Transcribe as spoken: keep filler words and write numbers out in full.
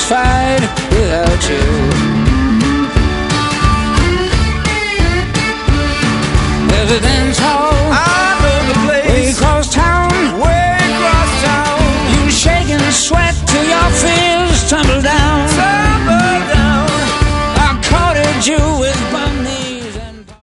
satisfied without you. There's a dance hall, I know the place, way across town, way across town. you shaking sweat to your feet.